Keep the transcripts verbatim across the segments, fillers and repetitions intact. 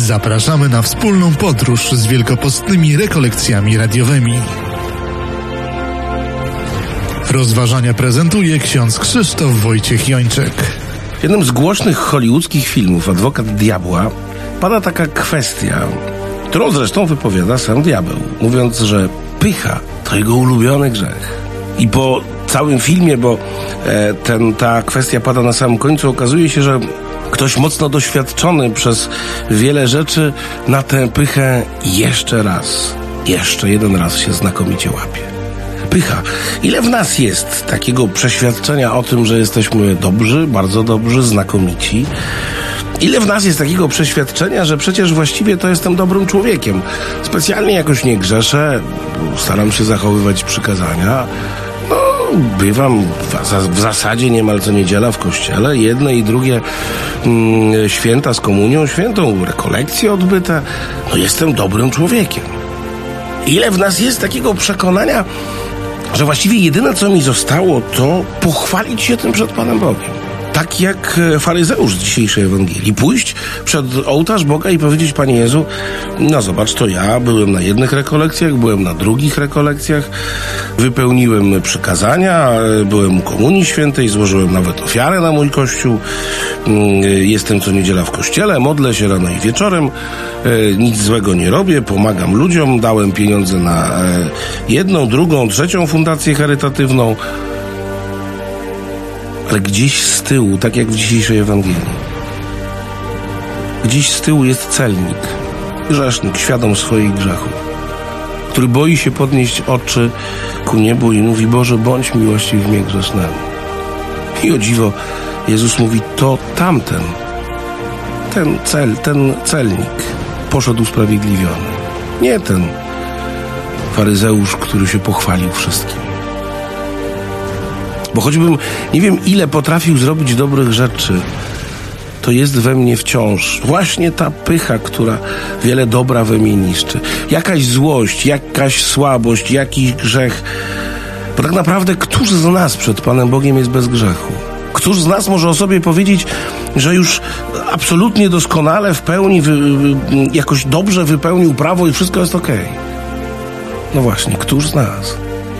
Zapraszamy na wspólną podróż z wielkopostnymi rekolekcjami radiowymi. Rozważania prezentuje ksiądz Krzysztof Wojciech Jończyk. W jednym z głośnych hollywoodzkich filmów Adwokat Diabła pada taka kwestia, którą zresztą wypowiada sam diabeł, mówiąc, że pycha to jego ulubiony grzech. I po całym filmie, bo e, ten, ta kwestia pada na samym końcu, okazuje się, że ktoś mocno doświadczony przez wiele rzeczy na tę pychę jeszcze raz, jeszcze jeden raz się znakomicie łapie. Pycha. Ile w nas jest takiego przeświadczenia o tym, że jesteśmy dobrzy, bardzo dobrzy, znakomici? Ile w nas jest takiego przeświadczenia, że przecież właściwie to jestem dobrym człowiekiem? Specjalnie jakoś nie grzeszę, staram się zachowywać przykazania. No, bywam w, w zasadzie niemal co niedziela w kościele. Jedne i drugie mm, święta z komunią świętą, rekolekcje odbyte. No, jestem dobrym człowiekiem. Ile w nas jest takiego przekonania, że właściwie jedyne, co mi zostało, to pochwalić się tym przed Panem Bogiem. Tak jak faryzeusz z dzisiejszej Ewangelii. Pójść przed ołtarz Boga i powiedzieć: Panie Jezu, no zobacz, to ja byłem na jednych rekolekcjach, byłem na drugich rekolekcjach, wypełniłem przykazania, byłem u Komunii Świętej, złożyłem nawet ofiarę na mój kościół, jestem co niedziela w kościele, modlę się rano i wieczorem, nic złego nie robię, pomagam ludziom, dałem pieniądze na jedną, drugą, trzecią fundację charytatywną. Ale gdzieś z tyłu, tak jak w dzisiejszej Ewangelii, gdzieś z tyłu jest celnik, grzesznik, świadom swoich grzechów, który boi się podnieść oczy ku niebu i mówi: Boże, bądź miłościwy mnie grzesznemu. I o dziwo, Jezus mówi: to tamten, ten cel, ten celnik poszedł usprawiedliwiony. Nie ten faryzeusz, który się pochwalił wszystkim. Bo choćbym nie wiem ile potrafił zrobić dobrych rzeczy, to jest we mnie wciąż właśnie ta pycha, która wiele dobra we mnie niszczy. Jakaś złość, jakaś słabość, jakiś grzech. Bo tak naprawdę któż z nas przed Panem Bogiem jest bez grzechu? Któż z nas może o sobie powiedzieć, że już absolutnie doskonale w pełni, wy, jakoś dobrze wypełnił prawo i wszystko jest okej? Okay? No właśnie, któż z nas?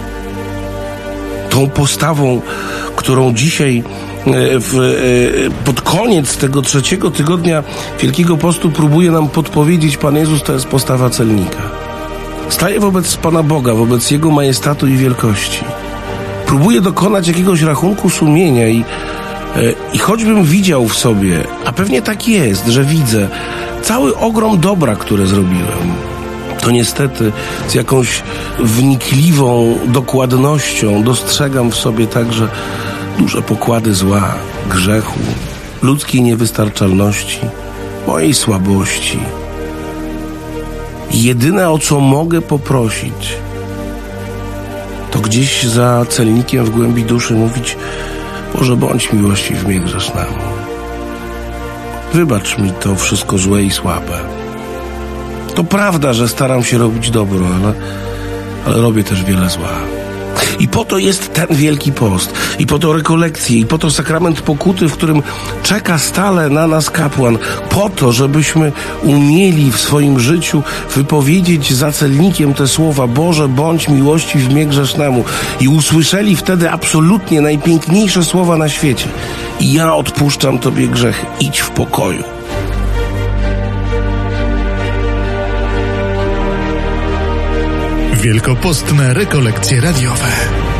Tą postawą, którą dzisiaj w, pod koniec tego trzeciego tygodnia Wielkiego Postu próbuje nam podpowiedzieć Pan Jezus, to jest postawa celnika. Staje wobec Pana Boga, wobec Jego majestatu i wielkości. Próbuje dokonać jakiegoś rachunku sumienia i, i choćbym widział w sobie, a pewnie tak jest, że widzę cały ogrom dobra, które zrobiłem, to niestety z jakąś wnikliwą dokładnością dostrzegam w sobie także duże pokłady zła, grzechu, ludzkiej niewystarczalności, mojej słabości. Jedyne, o co mogę poprosić, to gdzieś za celnikiem w głębi duszy mówić: Boże, bądź miłościwy mnie grzesznemu. Wybacz mi to wszystko złe i słabe. To prawda, że staram się robić dobro, ale, ale robię też wiele zła. I po to jest ten Wielki Post, i po to rekolekcje, i po to sakrament pokuty, w którym czeka stale na nas kapłan, po to, żebyśmy umieli w swoim życiu wypowiedzieć za celnikiem te słowa: Boże, bądź miłościwy mnie grzesznemu, i usłyszeli wtedy absolutnie najpiękniejsze słowa na świecie: i ja odpuszczam Tobie grzechy, idź w pokoju. Wielkopostne rekolekcje radiowe.